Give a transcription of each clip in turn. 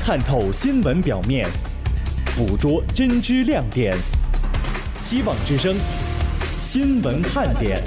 看透新闻表面，捕捉真知亮点。希望之声新闻看点。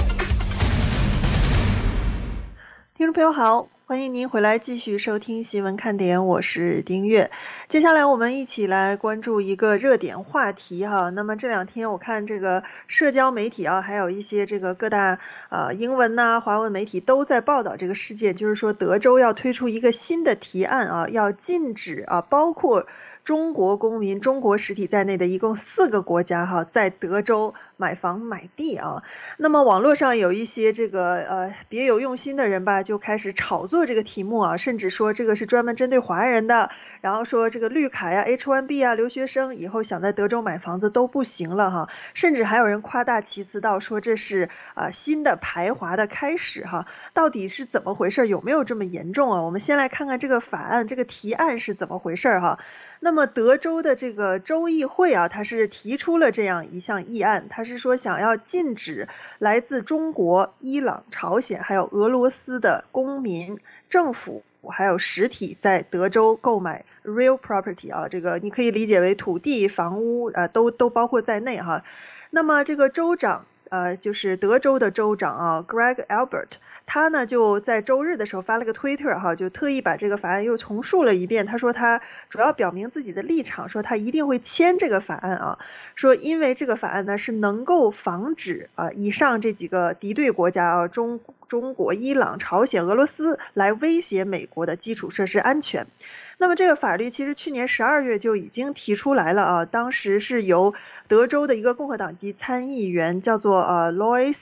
听众朋友好，欢迎您回来继续收听新闻看点，我是丁月。接下来我们一起来关注一个热点话题哈。那么这两天我看这个社交媒体啊，还有一些这个各大英文呐、华文媒体都在报道这个事件，就是说德州要推出一个新的提案啊，要禁止包括中国公民、中国实体在内的一共4个国家在德州买房买地啊。那么网络上有一些这个别有用心的人吧，就开始炒作这个题目啊，甚至说这个是专门针对华人的，然后说这个绿卡呀、H1B 啊，留学生以后想在德州买房子都不行了哈，甚至还有人夸大其词到说这是新的排华的开始哈。到底是怎么回事？有没有这么严重啊？我们先来看看这个法案、这个提案是怎么回事哈。那么德州的这个州议会啊，它是提出了这样一项议案，它是说想要禁止来自中国、伊朗、朝鲜还有俄罗斯的公民、政府还有实体在德州购买 real property 啊，这个你可以理解为土地、房屋都包括在内哈。那么这个州长就是德州的州长Greg Abbott， 他呢就在周日的时候发了个推特哈，就特意把这个法案又重述了一遍。他说他主要表明自己的立场，说他一定会签这个法案啊，说因为这个法案呢是能够防止以上这几个敌对国家中国、伊朗、朝鲜、俄罗斯来威胁美国的基础设施安全。那么这个法律其实去年12月就已经提出来了啊，当时是由德州的一个共和党籍参议员叫做Louis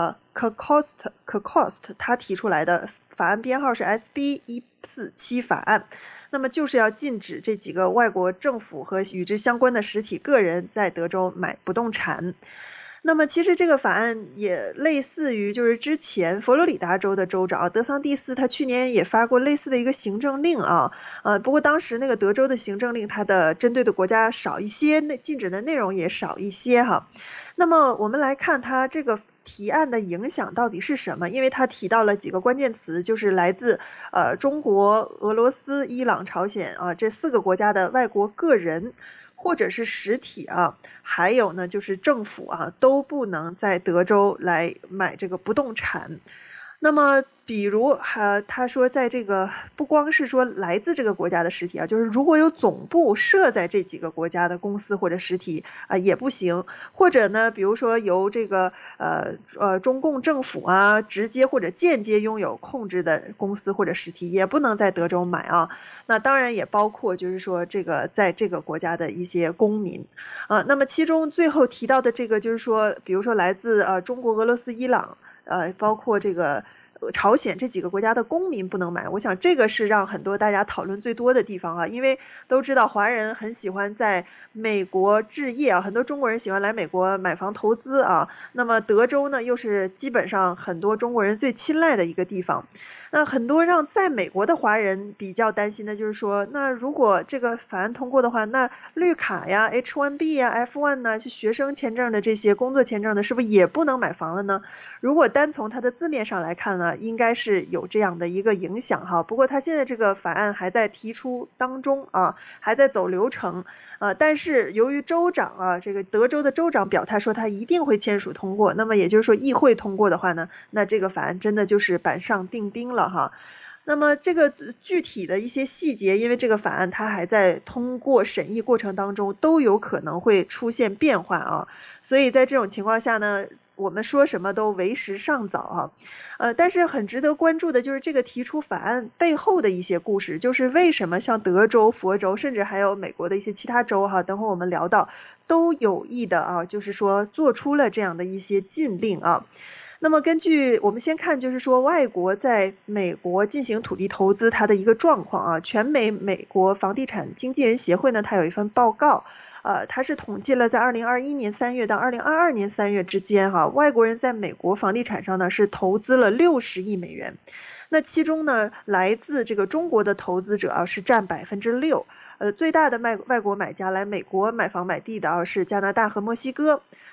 Kokost 他提出来的，法案编号是 SB 147法案。那么就是要禁止这几个外国政府和与之相关的实体个人在德州买不动产。那么其实这个法案也类似于就是之前佛罗里达州的州长德桑蒂斯，他去年也发过类似的一个行政令不过当时那个德州的行政令它的针对的国家少一些，禁止的内容也少一些哈。那么我们来看它这个提案的影响到底是什么？因为他提到了几个关键词，就是来自中国、俄罗斯、伊朗、朝鲜这4个国家的外国个人或者是实体还有呢就是政府都不能在德州来买这个不动产。那么比如他说在这个不光是说来自这个国家的实体就是如果有总部设在这几个国家的公司或者实体也不行，或者呢比如说由这个中共政府直接或者间接拥有控制的公司或者实体也不能在德州买那当然也包括就是说这个在这个国家的一些公民那么其中最后提到的这个就是说比如说来自中国、俄罗斯、伊朗包括这个朝鲜这几个国家的公民不能买，我想这个是让很多大家讨论最多的地方因为都知道华人很喜欢在美国置业很多中国人喜欢来美国买房投资那么德州呢又是基本上很多中国人最青睐的一个地方。那很多让在美国的华人比较担心的就是说，那如果这个法案通过的话，那绿卡呀、H1B 呀、F1 呢，是学生签证的这些工作签证的，是不是也不能买房了呢？如果单从它的字面上来看呢，应该是有这样的一个影响不过它现在这个法案还在提出当中还在走流程但是由于州长这个德州的州长表态说他一定会签署通过，那么也就是说议会通过的话呢，那这个法案真的就是板上钉钉了那么这个具体的一些细节，因为这个法案它还在通过审议过程当中，都有可能会出现变化所以在这种情况下呢，我们说什么都为时尚早但是很值得关注的就是这个提出法案背后的一些故事，就是为什么像德州、佛州，甚至还有美国的一些其他州等会我们聊到，都有意的就是说做出了这样的一些禁令那么根据我们先看就是说外国在美国进行土地投资它的一个状况全美国房地产经纪人协会呢，它有一份报告它是统计了在2021年3月到2022年3月之间外国人在美国房地产上呢是投资了60亿美元。那其中呢来自这个中国的投资者是占6%，最大的外国买家来美国买房买地的是加拿大和墨西哥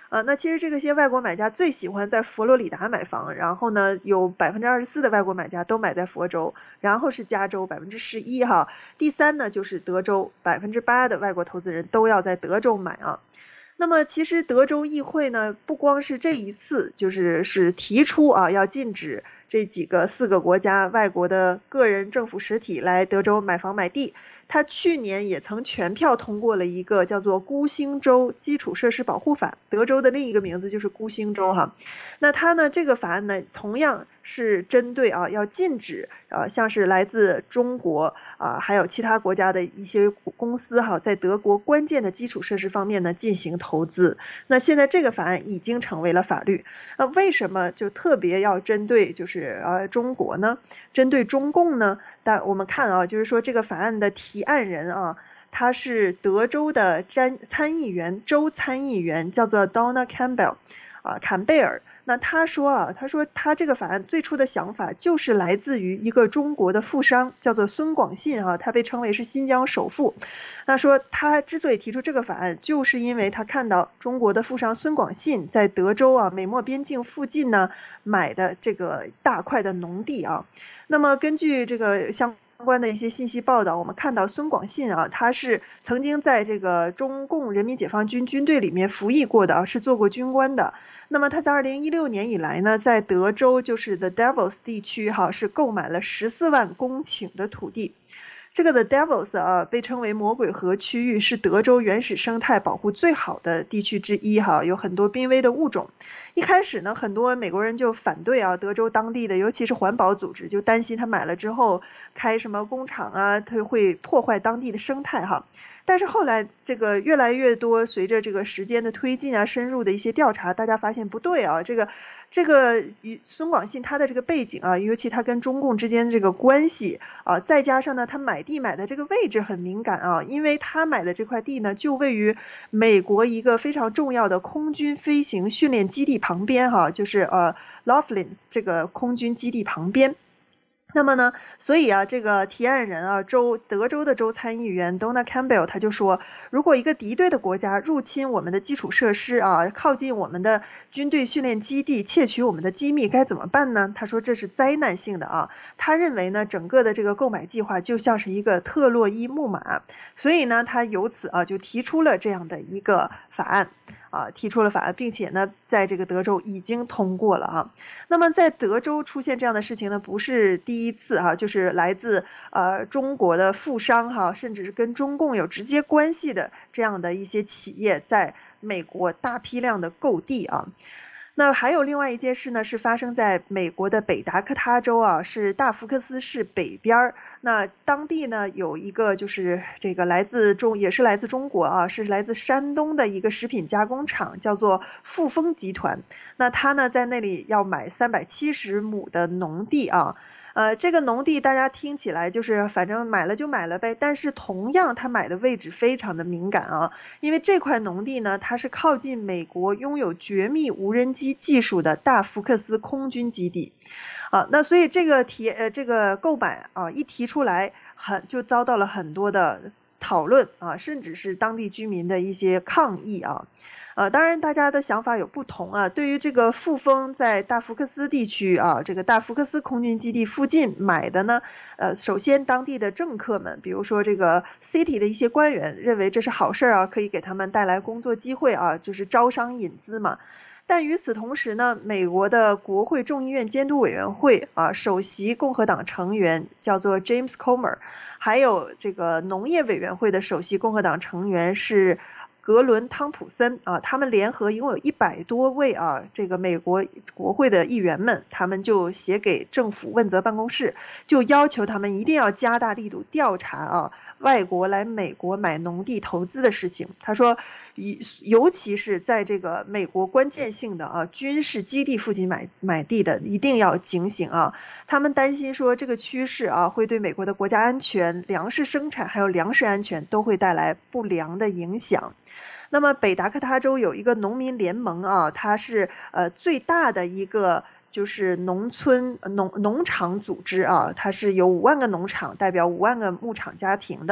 那其实这些外国买家最喜欢在佛罗里达买房，然后呢有24%的外国买家都买在佛州，然后是加州11%哈，第3呢就是德州8%的外国投资人都要在德州买啊。那么其实德州议会呢，不光是这一次是提出要禁止这4个国家外国的个人政府实体来德州买房买地，他去年也曾全票通过了一个叫做孤星州基础设施保护法，德州的另一个名字就是孤星州哈。那他呢这个法案呢同样是针对要禁止像是来自中国还有其他国家的一些公司在德国关键的基础设施方面呢进行投资。那现在这个法案已经成为了法律。为什么就特别要针对中国呢？针对中共呢？但我们看就是说这个法案的提案人他是德州的州参议员叫做 Donna Campbell 坎贝尔。那他说他这个法案最初的想法就是来自于一个中国的富商叫做孙广信他被称为是新疆首富。那说他之所以提出这个法案，就是因为他看到中国的富商孙广信在德州美墨边境附近呢买的这个大块的农地那么根据这个相关的一些信息报道，我们看到孙广信他是曾经在这个中共人民解放军军队里面服役过的是做过军官的。那么他在2016年以来呢，在德州就是 The Devils 地区是购买了14万公顷的土地。这个 The Devils 被称为魔鬼河区域，是德州原始生态保护最好的地区之一有很多濒危的物种。一开始呢，很多美国人就反对德州当地的尤其是环保组织，就担心他买了之后开什么工厂他会破坏当地的生态但是后来这个越来越多，随着这个时间的推进深入的一些调查，大家发现不对这个孙广信他的这个背景尤其他跟中共之间的这个关系再加上呢他买地买的这个位置很敏感因为他买的这块地呢就位于美国一个非常重要的空军飞行训练基地旁边就是Laughlin 这个空军基地旁边。那么呢，所以这个提案人德州的州参议员 Donna Campbell 他就说，如果一个敌对的国家入侵我们的基础设施靠近我们的军队训练基地，窃取我们的机密该怎么办呢？他说这是灾难性的他认为呢，整个的这个购买计划就像是一个特洛伊木马，所以呢，他由此就提出了这样的一个法案。并且呢在这个德州已经通过了那么在德州出现这样的事情呢不是第一次就是来自中国的富商甚至是跟中共有直接关系的这样的一些企业在美国大批量的购地那还有另外一件事呢，是发生在美国的北达科他州是大福克斯市北边。那当地呢有一个就是这个也是来自中国是来自山东的一个食品加工厂，叫做富丰集团。那他呢在那里要买370亩的农地这个农地大家听起来就是反正买了就买了呗，但是同样他买的位置非常的敏感因为这块农地呢它是靠近美国拥有绝密无人机技术的大福克斯空军基地那所以这个购买一提出来就遭到了很多的讨论甚至是当地居民的一些抗议当然大家的想法有不同对于这个富丰在大福克斯地区这个大福克斯空军基地附近买的呢首先当地的政客们，比如说这个 city 的一些官员认为这是好事可以给他们带来工作机会就是招商引资嘛。但与此同时呢，美国的国会众议院监督委员会首席共和党成员叫做 James Comer， 还有这个农业委员会的首席共和党成员是格伦汤普森他们联合一共有100多位这个美国国会的议员们，他们就写给政府问责办公室，就要求他们一定要加大力度调查外国来美国买农地投资的事情。他说尤其是在这个美国关键性的军事基地附近买地的一定要警醒他们担心说这个趋势会对美国的国家安全、粮食生产还有粮食安全都会带来不良的影响。那么北达科他州有一个农民联盟它是最大的一个就是农场组织它是有5万个农场，代表5万个牧场家庭的。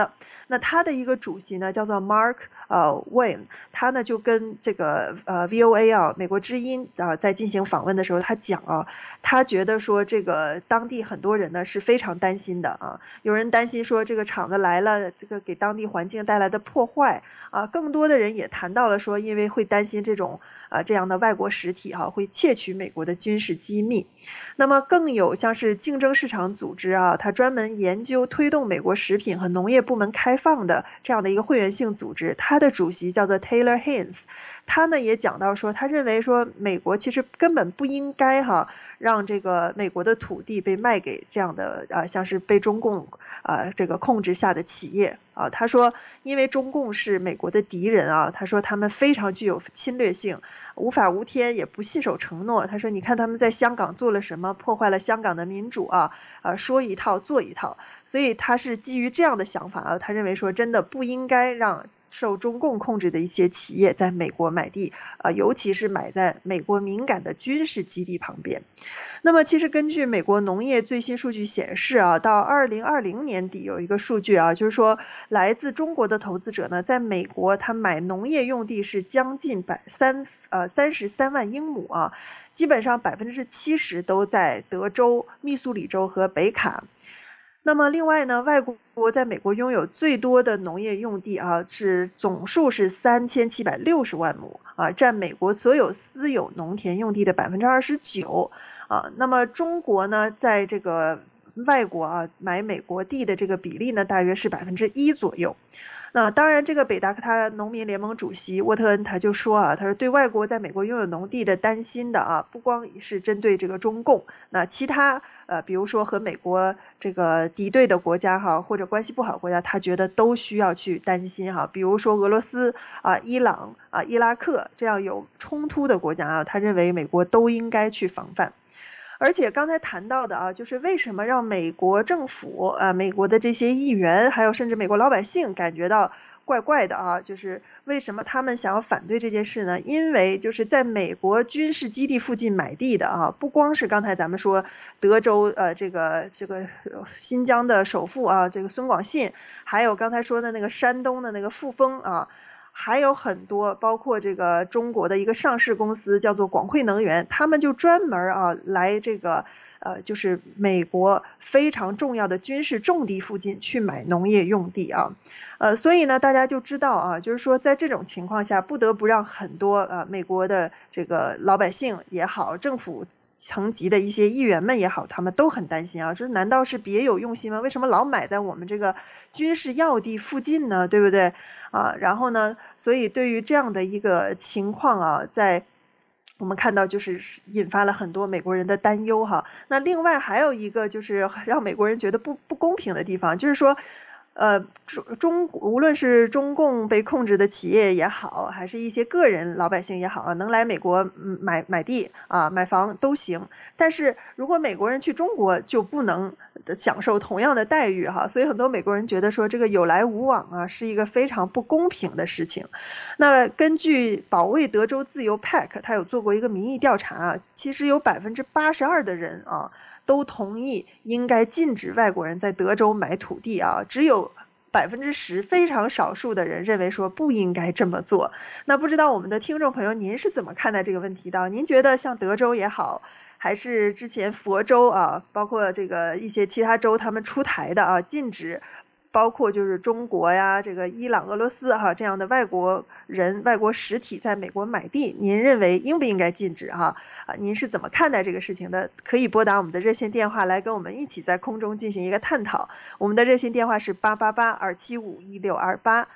那他的一个主席呢叫做 Mark Wayne， 他呢就跟这个VOA 啊美国之音在进行访问的时候，他讲啊，他觉得说这个当地很多人呢是非常担心的啊，有人担心说这个厂子来了，这个给当地环境带来的破坏啊，更多的人也谈到了说，因为会担心这种这样的外国实体会窃取美国的军事机密。那么更有像是竞争市场组织啊，它专门研究推动美国食品和农业部门开放的这样的一个会员性组织，它的主席叫做 Taylor Haynes， 他呢也讲到说，他认为说美国其实根本不应该让这个美国的土地被卖给这样的像是被中共这个控制下的企业啊。他说，因为中共是美国的敌人啊，他说他们非常具有侵略性，无法无天，也不信守承诺。他说，你看他们在香港做了什么，破坏了香港的民主说一套做一套。所以他是基于这样的想法他认为说真的不应该让受中共控制的一些企业在美国买地尤其是买在美国敏感的军事基地旁边。那么其实根据美国农业最新数据显示到2020年底有一个数据就是说来自中国的投资者呢，在美国他买农业用地是将近33万英亩基本上70%都在德州、密苏里州和北卡。那么另外呢，外国在美国拥有最多的农业用地是总数是3760万亩占美国所有私有农田用地的29%那么中国呢，在这个外国买美国地的这个比例呢，大约是1%左右。那当然，这个北达科他农民联盟主席沃特恩他就说他说对外国在美国拥有农地的担心的不光是针对这个中共，那其他比如说和美国这个敌对的国家或者关系不好的国家，他觉得都需要去担心比如说俄罗斯伊朗伊拉克这样有冲突的国家他认为美国都应该去防范。而且刚才谈到的就是为什么让美国政府美国的这些议员还有甚至美国老百姓感觉到怪怪的就是为什么他们想要反对这件事呢？因为就是在美国军事基地附近买地的不光是刚才咱们说德州这个新疆的首富这个孙广信，还有刚才说的那个山东的那个富丰还有很多包括这个中国的一个上市公司叫做广汇能源，他们就专门来这个就是美国非常重要的军事重地附近去买农业用地所以呢大家就知道就是说在这种情况下不得不让很多美国的这个老百姓也好，政府层级的一些议员们也好，他们都很担心就是难道是别有用心吗？为什么老买在我们这个军事要地附近呢？对不对然后呢，所以对于这样的一个情况在我们看到就是引发了很多美国人的担忧那另外还有一个就是让美国人觉得不公平的地方，就是说无论是中共被控制的企业也好，还是一些个人老百姓也好能来美国买地买房都行，但是如果美国人去中国就不能享受同样的待遇所以很多美国人觉得说这个有来无往是一个非常不公平的事情。那根据保卫德州自由 PAC 他有做过一个民意调查其实有82%的人都同意应该禁止外国人在德州买土地只有10%非常少数的人认为说不应该这么做。那不知道我们的听众朋友您是怎么看待这个问题的？您觉得像德州也好，还是之前佛州包括这个一些其他州他们出台的禁止包括就是中国呀这个伊朗俄罗斯这样的外国人外国实体在美国买地，您认为应不应该禁止您是怎么看待这个事情的？可以拨打我们的热线电话来跟我们一起在空中进行一个探讨。我们的热线电话是888-275-1628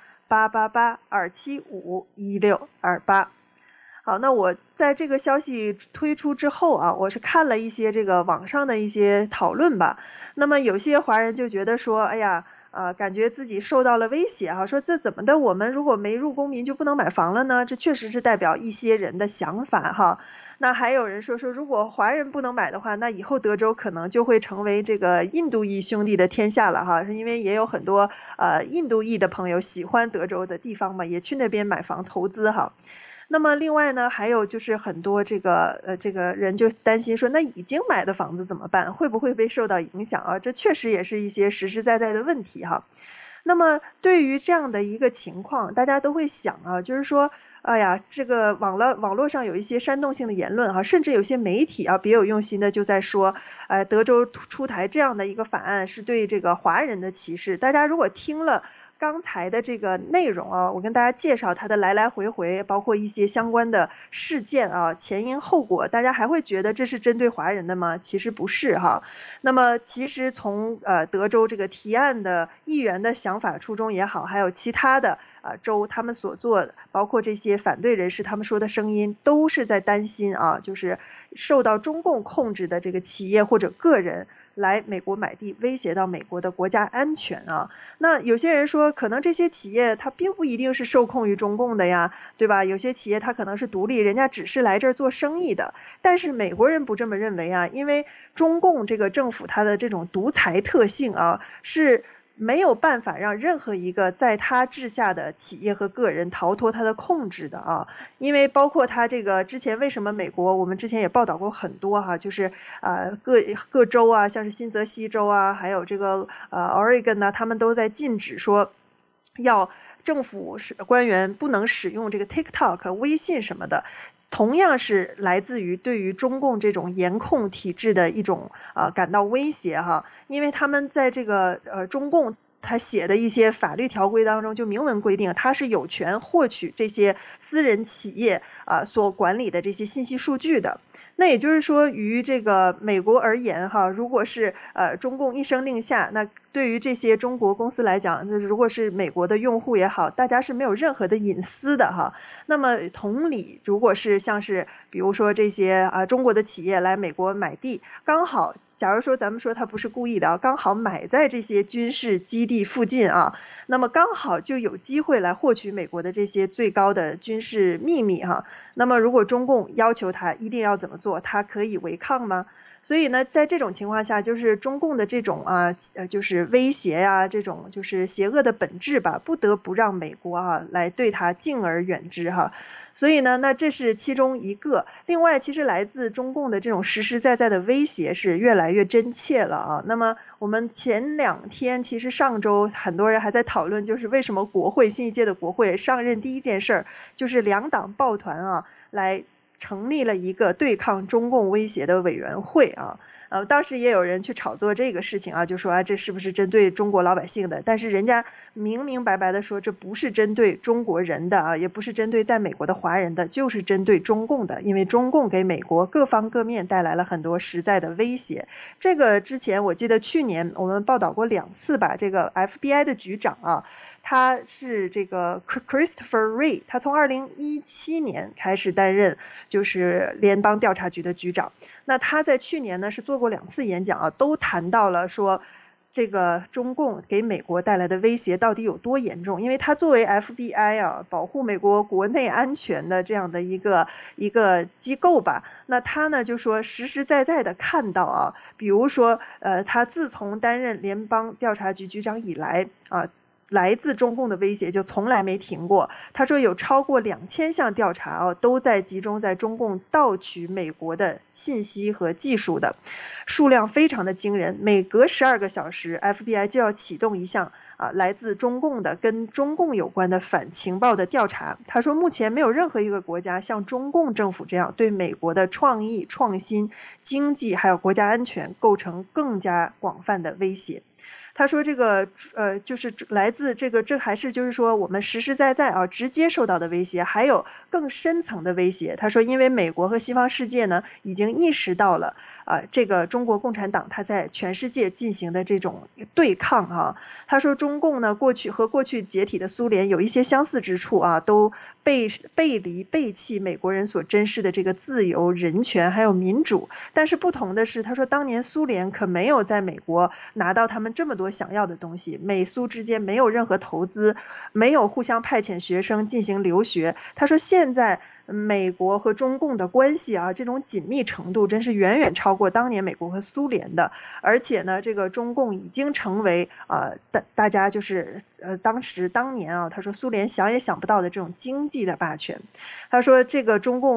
888-275-1628。好，那我在这个消息推出之后我是看了一些这个网上的一些讨论吧。那么有些华人就觉得说哎呀感觉自己受到了威胁说这怎么的，我们如果没入公民就不能买房了呢？这确实是代表一些人的想法那还有人说如果华人不能买的话，那以后德州可能就会成为这个印度裔兄弟的天下了因为也有很多印度裔的朋友喜欢德州的地方嘛，也去那边买房投资那么另外呢，还有就是很多这个人就担心说，那已经买的房子怎么办？会不会被受到影响这确实也是一些实实在在的问题那么对于这样的一个情况，大家都会想啊，就是说，哎呀，这个网络上有一些煽动性的言论哈，甚至有些媒体啊别有用心的就在说，德州出台这样的一个法案是对这个华人的歧视。大家如果听了刚才的这个内容啊，我跟大家介绍它的来来回回，包括一些相关的事件啊，前因后果，大家还会觉得这是针对华人的吗？其实不是哈。那么其实从德州这个提案的议员的想法初衷也好，还有其他的州他们所做的，包括这些反对人士他们说的声音，都是在担心啊，就是受到中共控制的这个企业或者个人来美国买地，威胁到美国的国家安全啊。那有些人说，可能这些企业它并不一定是受控于中共的呀，对吧？有些企业它可能是独立，人家只是来这儿做生意的。但是美国人不这么认为啊，因为中共这个政府它的这种独裁特性啊，是没有办法让任何一个在他治下的企业和个人逃脱他的控制的啊。因为包括他这个之前为什么美国，我们之前也报道过很多哈，就是各州啊，像是新泽西州啊，还有这个Oregon 呢，他们都在禁止说要政府官员不能使用这个 TikTok、微信什么的。同样是来自于对于中共这种严控体制的一种感到威胁哈，因为他们在这个中共他写的一些法律条规当中就明文规定，他是有权获取这些私人企业所管理的这些信息数据的。那也就是说，于这个美国而言哈，如果是中共一声令下，那对于这些中国公司来讲，如果是美国的用户也好，大家是没有任何的隐私的哈。那么同理，如果是像是比如说这些中国的企业来美国买地，刚好假如说咱们说他不是故意的刚好买在这些军事基地附近啊，那么刚好就有机会来获取美国的这些最高的军事秘密哈。那么如果中共要求他一定要怎么做，他可以违抗吗？所以呢，在这种情况下，就是中共的这种就是威胁呀，这种就是邪恶的本质吧，不得不让美国来对他敬而远之哈。所以呢，那这是其中一个。另外，其实来自中共的这种实实在在的威胁是越来越真切了啊。那么我们前2天，其实上周很多人还在讨论，就是为什么新一届的国会上任第一件事就是2党抱团来成立了一个对抗中共威胁的委员会啊。当时也有人去炒作这个事情就说这是不是针对中国老百姓的？但是人家明明白白的说，这不是针对中国人的也不是针对在美国的华人的，就是针对中共的，因为中共给美国各方各面带来了很多实在的威胁。这个之前我记得去年我们报道过2次吧，这个 FBI 的局长他是这个 Christopher Wray， 他从2017年开始担任就是联邦调查局的局长。那他在去年呢是做过2次演讲都谈到了说这个中共给美国带来的威胁到底有多严重。因为他作为 FBI 保护美国国内安全的这样的一个机构吧，那他呢就说实实在在的看到比如说他自从担任联邦调查局局长以来来自中共的威胁就从来没停过。他说有超过2000项调查都在集中在中共盗取美国的信息和技术的，数量非常的惊人。每隔12个小时 FBI 就要启动一项来自中共的跟中共有关的反情报的调查。他说目前没有任何一个国家像中共政府这样对美国的创意、创新、经济还有国家安全构成更加广泛的威胁。他说这个就是来自这还是就是说我们实实在在直接受到的威胁，还有更深层的威胁。他说因为美国和西方世界呢已经意识到了这个中国共产党它在全世界进行的这种对抗他说中共呢过去解体的苏联有一些相似之处都背弃美国人所珍视的这个自由、人权还有民主。但是不同的是，他说当年苏联可没有在美国拿到他们这么多想要的东西，美苏之间没有任何投资，没有互相派遣学生进行留学。他说现在美国和中共的关系这种紧密程度真是远远超过当年美国和苏联的。而且呢这个中共已经成为大家就是当年他说苏联想也想不到的这种经济的霸权。他说这个中共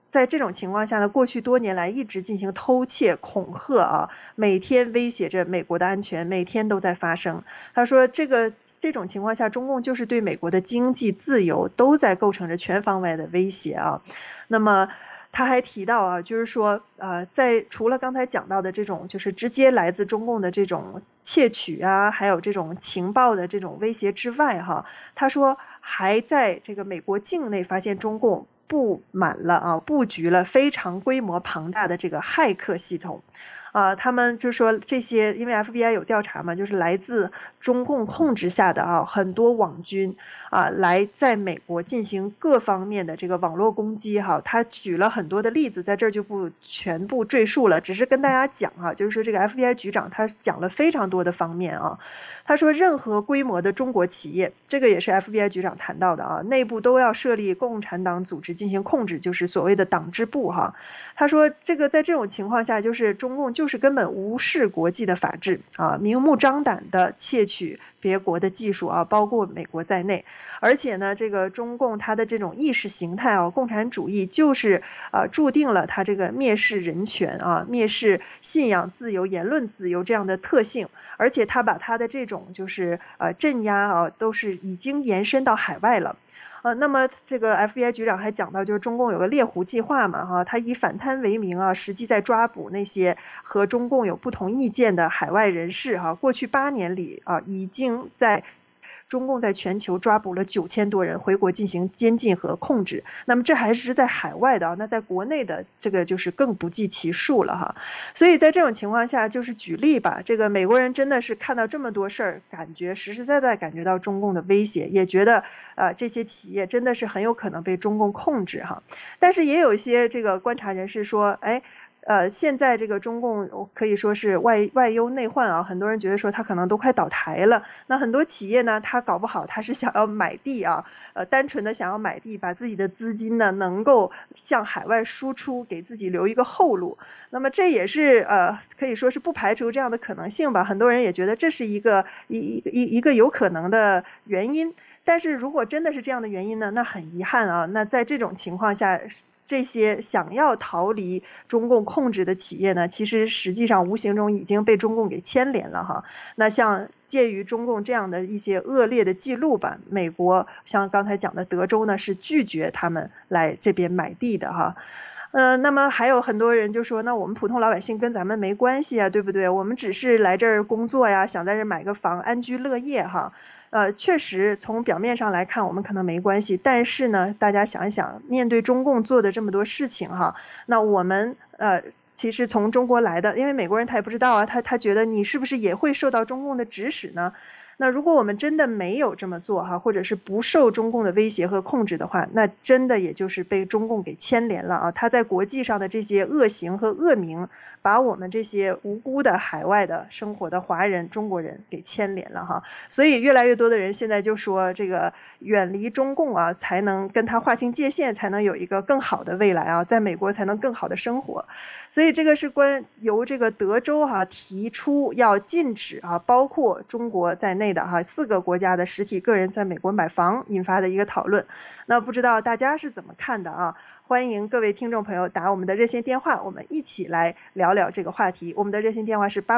在这种情况下呢，过去多年来一直进行偷窃、恐吓啊，每天威胁着美国的安全，每天都在发生。他说，这种情况下，中共就是对美国的经济自由都在构成着全方位的威胁啊。那么他还提到啊，就是说，在除了刚才讲到的这种，就是直接来自中共的这种窃取啊，还有这种情报的这种威胁之外，哈，他说还在这个美国境内发现中共布局了非常规模庞大的这个骇客系统。他们就说这些，因为 FBI 有调查嘛，就是来自中共控制下的很多网军来在美国进行各方面的这个网络攻击哈。他举了很多的例子，在这儿就不全部赘述了，只是跟大家讲就是说这个 FBI 局长他讲了非常多的方面啊。他说任何规模的中国企业，这个也是 FBI 局长谈到的内部都要设立共产党组织进行控制，就是所谓的党支部哈。他说这个在这种情况下，就是中共就是根本无视国际的法治明目张胆的窃取别国的技术包括美国在内。而且呢，这个中共它的这种意识形态共产主义就是注定了它这个蔑视人权蔑视信仰自由、言论自由这样的特性，而且他把他的这种就是镇压都是已经延伸到海外了。那么这个 FBI 局长还讲到，就是中共有个猎狐计划嘛他以反贪为名实际在抓捕那些和中共有不同意见的海外人士过去8年里已经中共在全球抓捕了9000多人，回国进行监禁和控制。那么这还是在海外的那在国内的这个就是更不计其数了哈。所以在这种情况下，就是举例吧，这个美国人真的是看到这么多事儿，感觉实实在在感觉到中共的威胁，也觉得这些企业真的是很有可能被中共控制哈。但是也有一些这个观察人士说，现在这个中共可以说是外忧内患很多人觉得说他可能都快倒台了。那很多企业呢，他搞不好他是想要买地单纯的想要买地，把自己的资金呢能够向海外输出，给自己留一个后路。那么这也是可以说是不排除这样的可能性吧。很多人也觉得这是一个有可能的原因。但是如果真的是这样的原因呢，那很遗憾那在这种情况下，这些想要逃离中共控制的企业呢，其实实际上无形中已经被中共给牵连了哈。那像介于中共这样的一些恶劣的记录吧，美国像刚才讲的德州呢是拒绝他们来这边买地的哈。那么还有很多人就说，那我们普通老百姓跟咱们没关系对不对？我们只是来这儿工作呀，想在这儿买个房，安居乐业哈。确实从表面上来看我们可能没关系，但是呢大家想一想，面对中共做的这么多事情那我们其实从中国来的，因为美国人他也不知道他觉得你是不是也会受到中共的指使呢？那如果我们真的没有这么做或者是不受中共的威胁和控制的话，那真的也就是被中共给牵连了他在国际上的这些恶行和恶名，把我们这些无辜的海外的生活的华人、中国人给牵连了所以越来越多的人现在就说，这个远离中共才能跟他划清界限，才能有一个更好的未来在美国才能更好的生活。所以这个是由这个德州提出要禁止包括中国在内的4个国家的实体个人在美国买房引发的一个讨论。那不知道大家是怎么看的欢迎各位听众朋友打我们的热线电话，我们一起来聊聊这个话题。我们的热线电话是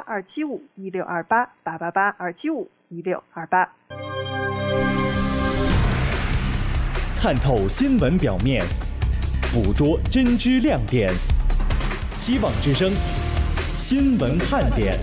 888-275-1628 888-275-1628。 看透新闻表面，捕捉真知亮点。希望之声新闻看点。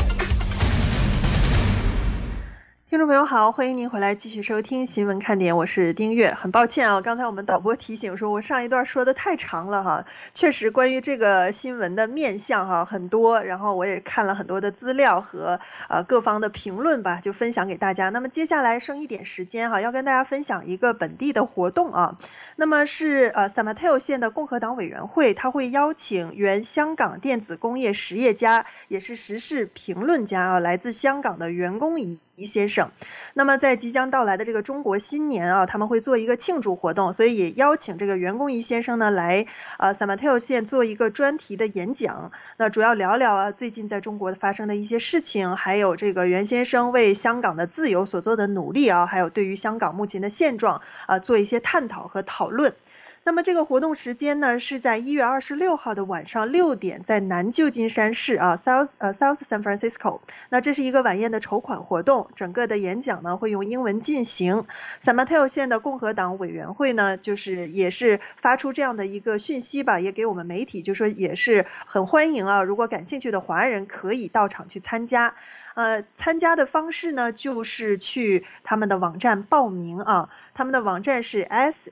听众朋友好，欢迎您回来继续收听新闻看点，我是丁月。很抱歉刚才我们导播提醒说我上一段说的太长了确实关于这个新闻的面向很多，然后我也看了很多的资料和各方的评论吧，就分享给大家。那么接下来剩一点时间要跟大家分享一个本地的活动那么是San Mateo 县的共和党委员会，他会邀请原香港电子工业实业家，也是时事评论家来自香港的袁弓夷先生。那么在即将到来的这个中国新年他们会做一个庆祝活动，所以也邀请这个袁弓夷先生呢来San Mateo 县做一个专题的演讲。那主要聊聊最近在中国发生的一些事情，还有这个袁先生为香港的自由所做的努力还有对于香港目前的现状做一些探讨和讨论。那那么这个活动时间呢是在1月26号的晚上6点，在南旧金山市South San Francisco。那这是一个晚宴的筹款活动，整个的演讲呢会用英文进行。San Mateo 县的共和党委员会呢，也是发出这样的一个讯息吧，也给我们媒体就说也是很欢迎如果感兴趣的华人可以到场去参加。参加的方式呢，就是去他们的网站报名他们的网站是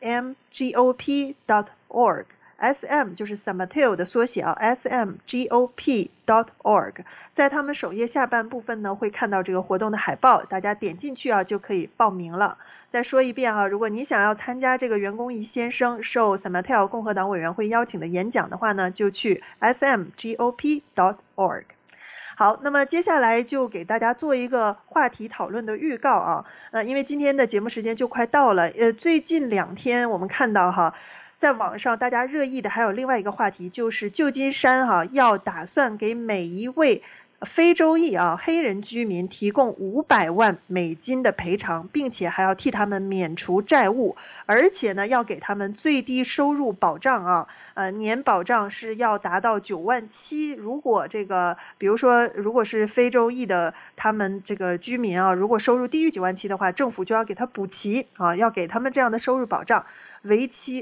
smgop.org。SM 就是 San Mateo 的缩写smgop.org。在他们首页下半部分呢，会看到这个活动的海报，大家点进去就可以报名了。再说一遍如果你想要参加这个袁公义先生受 San Mateo 共和党委员会邀请的演讲的话呢，就去 smgop.org。好，那么接下来就给大家做一个话题讨论的预告因为今天的节目时间就快到了。最近2天我们看到在网上大家热议的还有另外一个话题，就是旧金山要打算给每一位非洲裔黑人居民提供$500万的赔偿，并且还要替他们免除债务，而且呢要给他们最低收入保障年保障是要达到9.7万。如果比如说如果是非洲裔的他们这个居民如果收入低于9.7万的话，政府就要给他补齐要给他们这样的收入保障，为期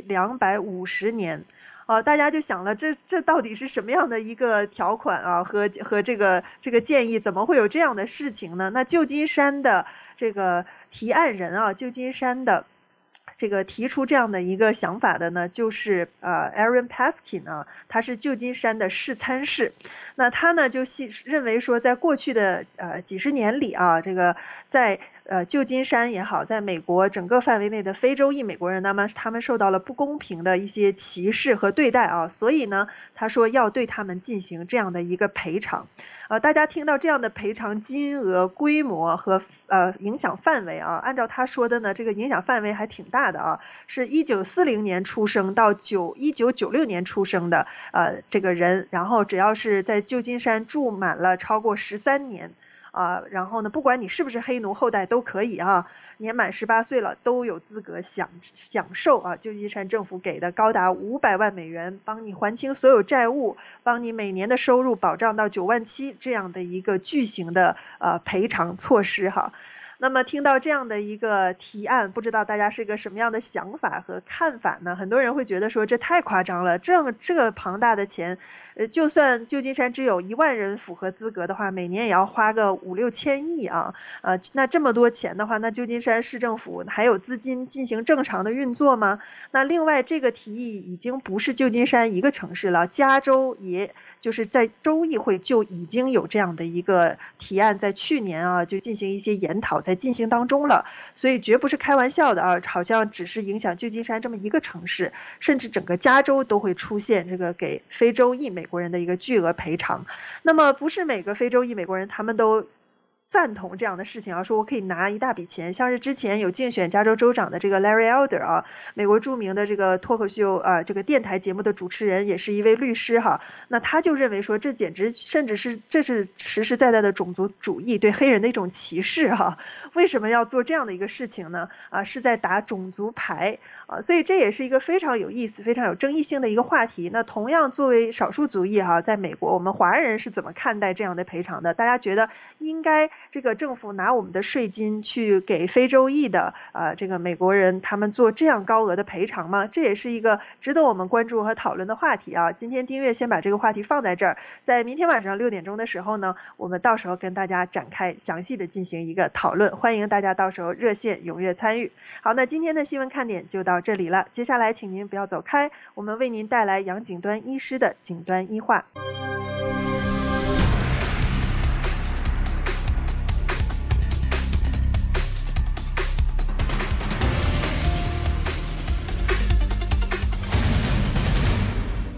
250年。大家就想了，这到底是什么样的一个条款和这个建议，怎么会有这样的事情呢？那旧金山的这个提案人旧金山的这个提出这样的一个想法的呢，就是Aaron Paskin 他是旧金山的市参事。那他呢就认为说，在过去的几十年里这个在旧金山也好，在美国整个范围内的非洲裔美国人，那么他们受到了不公平的一些歧视和对待所以呢他说要对他们进行这样的一个赔偿。大家听到这样的赔偿金额、规模和影响范围按照他说的呢，这个影响范围还挺大的是1940年出生到1996年出生的这个人，然后只要是在旧金山住满了超过13年然后呢不管你是不是黑奴后代都可以年满18岁了都有资格享受旧金山政府给的高达$500万，帮你还清所有债务，帮你每年的收入保障到9.7万这样的一个巨型的赔偿措施那么听到这样的一个提案，不知道大家是个什么样的想法和看法呢？很多人会觉得说这太夸张了，这庞大的钱就算旧金山只有1万人符合资格的话，每年也要花个5-6千亿那这么多钱的话，那旧金山市政府还有资金进行正常的运作吗？那另外这个提议已经不是旧金山一个城市了，加州也就是在州议会就已经有这样的一个提案，在去年就进行一些研讨在进行当中了，所以绝不是开玩笑的好像只是影响旧金山这么一个城市，甚至整个加州都会出现这个给非洲裔美国人的一个巨额赔偿。那么不是每个非洲裔美国人他们都赞同这样的事情说我可以拿一大笔钱，像是之前有竞选加州州长的这个 Larry Elder 美国著名的这个脱口秀这个电台节目的主持人，也是一位律师那他就认为说这简直甚至是这是实实在在的种族主义，对黑人的一种歧视为什么要做这样的一个事情呢？是在打种族牌所以这也是一个非常有意思非常有争议性的一个话题。那同样作为少数族裔在美国我们华人是怎么看待这样的赔偿的？大家觉得应该这个政府拿我们的税金去给非洲裔的这个美国人他们做这样高额的赔偿吗？这也是一个值得我们关注和讨论的话题今天丁月先把这个话题放在这儿，在明天晚上6点钟的时候呢，我们到时候跟大家展开详细的进行一个讨论，欢迎大家到时候热线踊跃参与。好，那今天的新闻看点就到这里了，接下来请您不要走开，我们为您带来杨景端医师的景端医话。